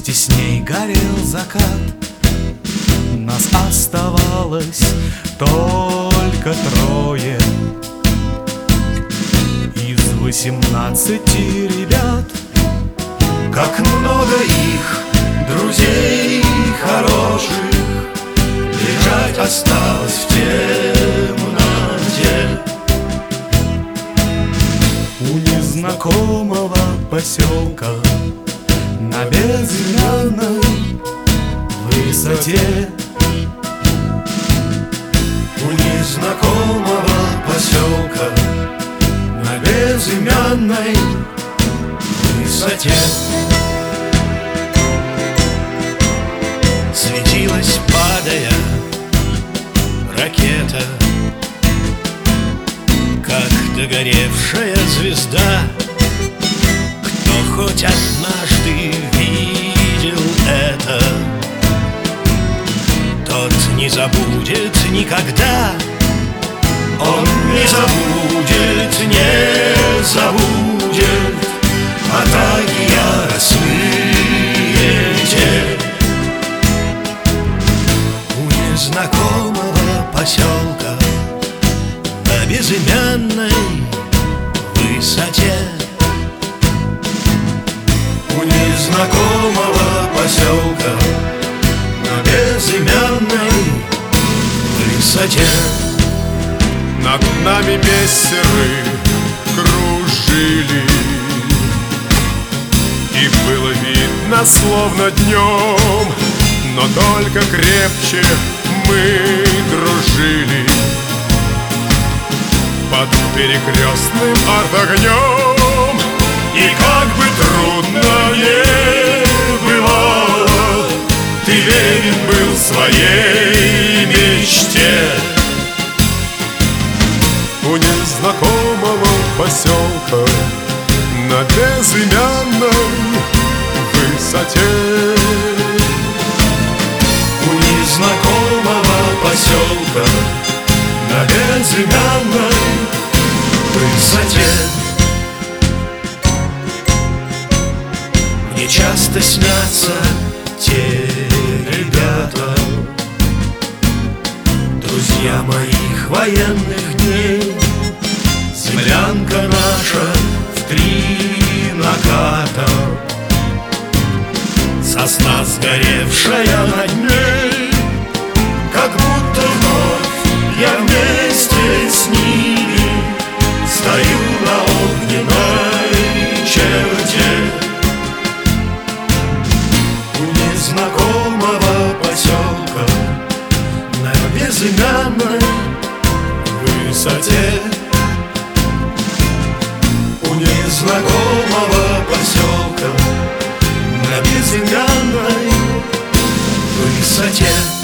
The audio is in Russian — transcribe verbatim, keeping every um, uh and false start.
Вместе с ней горел закат. Нас оставалось только трое из восемнадцати ребят. Как много их, друзей хороших, лежать осталось в темноте. У незнакомого поселка на безымянной высоте. У незнакомого поселка на безымянной высоте. Светилась, падая, ракета, как догоревшая звезда. Кто хоть однажды видел это, тот не забудет никогда. Он не забудет, не забудет атаки яростные. У незнакомого поселка на безымянной высоте. У незнакомого поселка на безымянной высоте. Над нами мессеры кружили, и было видно, словно днем, но только крепче мы дружили. Под перекрестным артогнем, и как бы трудно не бывало, ты верен был своей мечте. У незнакомого поселка на безымянной высоте. У незнакомого поселка на безымянной высоте. Мне часто снятся те ребята, друзья моих военных дней. Землянка наша в три наката, сосна сгоревшая над ней. Как будто вновь я вместе с ними стою на огненной черте. У незнакомого поселка на безымянной высоте. У незнакомого поселка на безымянной высоте.